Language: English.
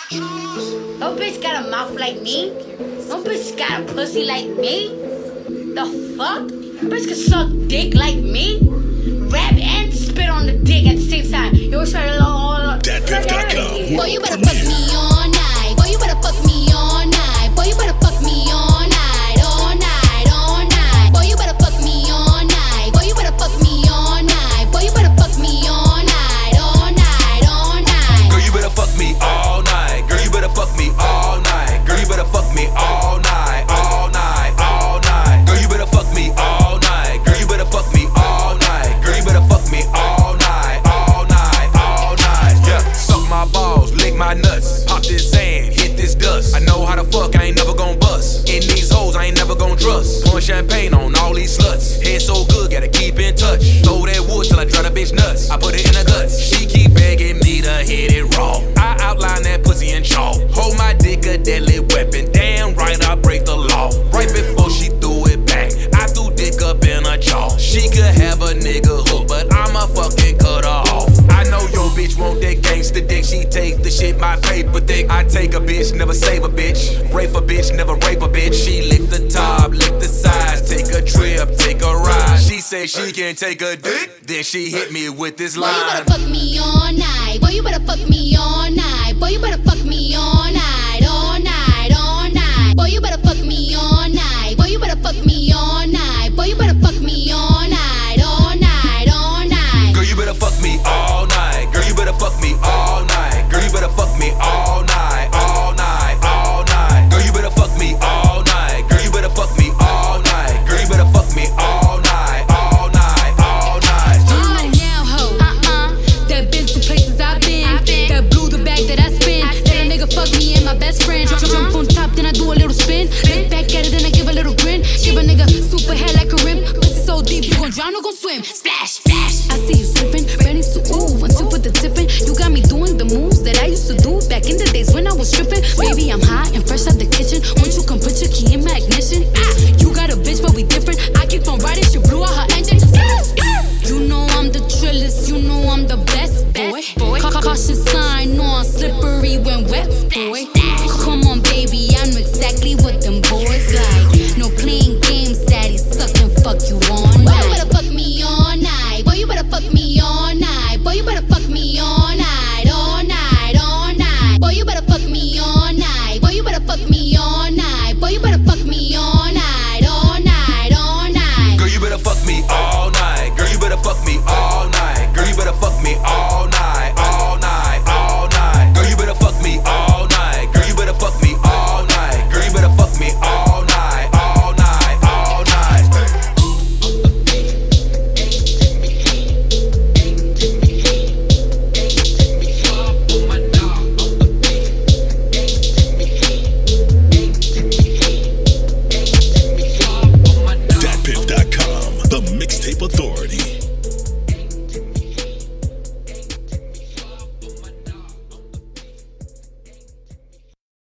No bitch got a mouth like me. No bitch got a pussy like me. The fuck? Bitch can suck dick like me. Rap and spit on the dick at the same time. You always try to Datpiff.com. Boy, you better fuck me all night. Boy, you better fuck me all night. Boy, you better fuck me all night, all night, all night. Boy, you better fuck me all night. Boy, you better fuck me all night. Boy, you better fuck me all night, all night, all night. Girl, you better fuck me all night. Girl, you better fuck me all night. Girl, you better fuck me all night, all night, all night. Girl, you better fuck me all night. Girl, you better fuck me all night. Girl, you better fuck me all night, all night, all night. Yeah, suck my balls, lick my nuts, pop this sand, hit this dust. I know how to fuck, I ain't never gon' bust. In these hoes, I ain't never gon' trust. Pouring champagne on all these sluts. Head so good, gotta keep in touch. Throw that wood till I drive the bitch nuts. I put it in the guts. She keep begging me to hit it raw. I outline that pussy in chalk. Hold my dick a deadly weapon. Damn right, I break the law. Right before she threw it back, I threw dick up in her jaw. She could have a nigga hook, but I'ma fucking cut her off. I know your bitch want that gangsta dick. She take the shit, my paper thick. I take a bitch, never save a bitch. Rape a bitch, never rape a bitch. She lick the top, lick the sides. Take a trip, take a ride. She say she can take a dick, then she hit me with this Boy, you line. better fuck me all night. Boy, you better fuck me all night. Boy, you better fuck me all night, all night, all night. Boy, you better fuck me all night. Boy, you better fuck me all night. Boy, you better fuck me all night, all night, all night. Girl, you better fuck me all night. Girl, you better fuck me all night. Girl, you better fuck me all night, all night, all night. Girl, you better fuck me all night. Girl, you better fuck me all night. Girl, you better fuck me all night, all night, all night. You know now, ho. That been to places I've been. That blew the bag that I spin. That a nigga fuck me and my best friend. Jump on top, then I do a little spin. Look back at it, then I give a little grin. Give a nigga super head like a rim. Pussy so deep, you gon' drown or gon' swim. Splash, splash. I see you slipping, ready to ooh. Once you put the tip in, you got me doing the moves that I used to do back in the days when I was stripping. Baby, I'm hot and fresh out the kitchen. Won't you come put your key in my ignition? You got a bitch, but we different. I keep on riding, she blew out her engine. You know I'm the trillest, you know I'm the best, boy. Caution sign on, slippery when wet, boy. Come on, baby, I know exactly what them boys like. No playing games, daddy, suck and fuck you all Boy, you night. better fuck me all night. Boy, you better fuck me all night. Boy, you better fuck me all night, all night, all night. Boy, you better fuck me all night. Boy, you better fuck me all night. Boy, you better fuck me all night, all night, all night. Girl, you better fuck me all night. Girl, you better fuck me all night. Girl, you better fuck me all night, all night, all night. Girl, you better fuck me all night. Girl, you better fuck me all night. Girl, you better fuck me all night, all night, all night. Datpiff.com, the mixtape authority.